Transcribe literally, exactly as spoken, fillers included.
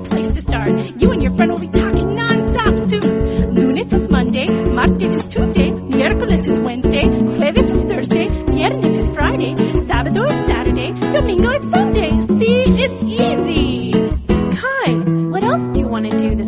great place to start. You and your friend will be talking non-stop soon. Lunes is Monday, martes is Tuesday, miércoles is Wednesday, jueves is Thursday, viernes is Friday, sábado is Saturday, domingo is Sunday. See, it's easy. Kai, what else do you want to do this